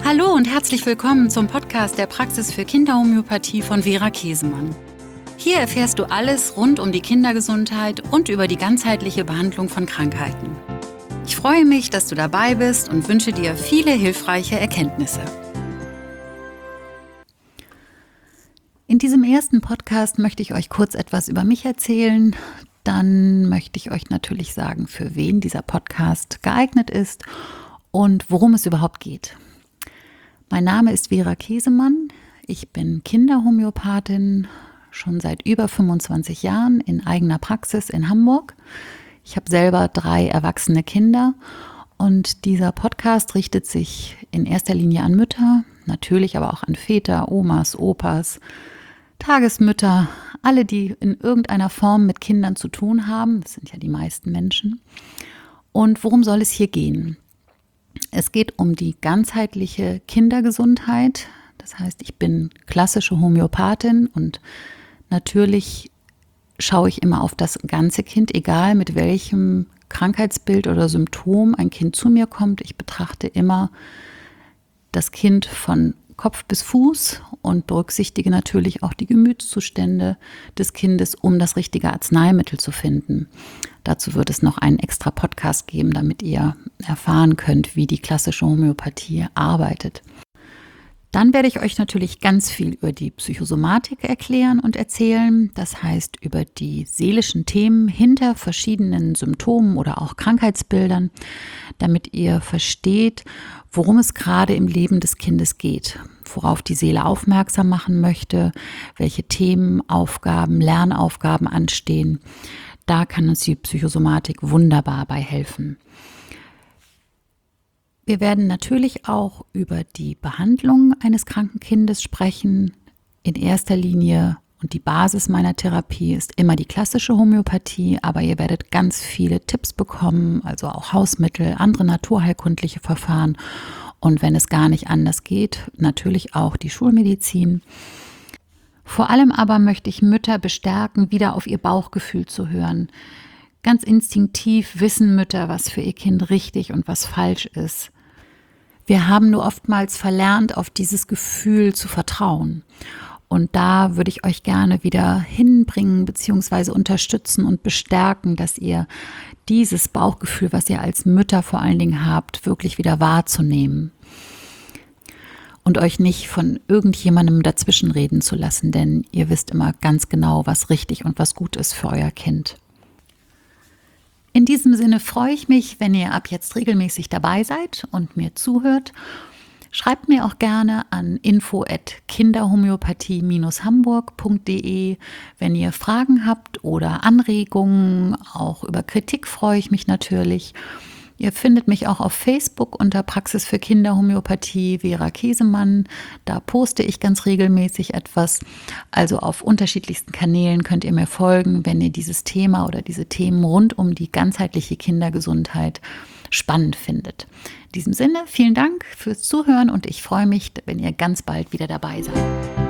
Hallo und herzlich willkommen zum Podcast der Praxis für Kinderhomöopathie von Vera Käsemann. Hier erfährst du alles rund um die Kindergesundheit und über die ganzheitliche Behandlung von Krankheiten. Ich freue mich, dass du dabei bist und wünsche dir viele hilfreiche Erkenntnisse. In diesem ersten Podcast möchte ich euch kurz etwas über mich erzählen. Dann möchte ich euch natürlich sagen, für wen dieser Podcast geeignet ist und worum es überhaupt geht. Mein Name ist Vera Käsemann. Ich bin Kinderhomöopathin, schon seit über 25 Jahren in eigener Praxis in Hamburg. Ich habe selber 3 erwachsene Kinder und dieser Podcast richtet sich in erster Linie an Mütter, natürlich aber auch an Väter, Omas, Opas, Tagesmütter, alle, die in irgendeiner Form mit Kindern zu tun haben. Das sind ja die meisten Menschen. Und worum soll es hier gehen? Es geht um die ganzheitliche Kindergesundheit. Das heißt, ich bin klassische Homöopathin und natürlich schaue ich immer auf das ganze Kind, egal mit welchem Krankheitsbild oder Symptom ein Kind zu mir kommt. Ich betrachte immer das Kind von Kopf bis Fuß und berücksichtige natürlich auch die Gemütszustände des Kindes, um das richtige Arzneimittel zu finden. Dazu wird es noch einen extra Podcast geben, damit ihr erfahren könnt, wie die klassische Homöopathie arbeitet. Dann werde ich euch natürlich ganz viel über die Psychosomatik erklären und erzählen. Das heißt, über die seelischen Themen hinter verschiedenen Symptomen oder auch Krankheitsbildern, damit ihr versteht, worum es gerade im Leben des Kindes geht, worauf die Seele aufmerksam machen möchte, welche Themen, Aufgaben, Lernaufgaben anstehen. Da kann uns die Psychosomatik wunderbar bei helfen. Wir werden natürlich auch über die Behandlung eines kranken Kindes sprechen. In erster Linie und die Basis meiner Therapie ist immer die klassische Homöopathie, aber ihr werdet ganz viele Tipps bekommen, also auch Hausmittel, andere naturheilkundliche Verfahren und wenn es gar nicht anders geht, natürlich auch die Schulmedizin. Vor allem aber möchte ich Mütter bestärken, wieder auf ihr Bauchgefühl zu hören. Ganz instinktiv wissen Mütter, was für ihr Kind richtig und was falsch ist. Wir haben nur oftmals verlernt, auf dieses Gefühl zu vertrauen. Und da würde ich euch gerne wieder hinbringen bzw. unterstützen und bestärken, dass ihr dieses Bauchgefühl, was ihr als Mütter vor allen Dingen habt, wirklich wieder wahrzunehmen. Und euch nicht von irgendjemandem dazwischenreden zu lassen, denn ihr wisst immer ganz genau, was richtig und was gut ist für euer Kind. In diesem Sinne freue ich mich, wenn ihr ab jetzt regelmäßig dabei seid und mir zuhört. Schreibt mir auch gerne an info@kinderhomöopathie-hamburg.de, wenn ihr Fragen habt oder Anregungen. Auch über Kritik freue ich mich natürlich. Ihr findet mich auch auf Facebook unter Praxis für Kinderhomöopathie Vera Käsemann. Da poste ich ganz regelmäßig etwas. Also auf unterschiedlichsten Kanälen könnt ihr mir folgen, wenn ihr dieses Thema oder diese Themen rund um die ganzheitliche Kindergesundheit spannend findet. In diesem Sinne, vielen Dank fürs Zuhören und ich freue mich, wenn ihr ganz bald wieder dabei seid.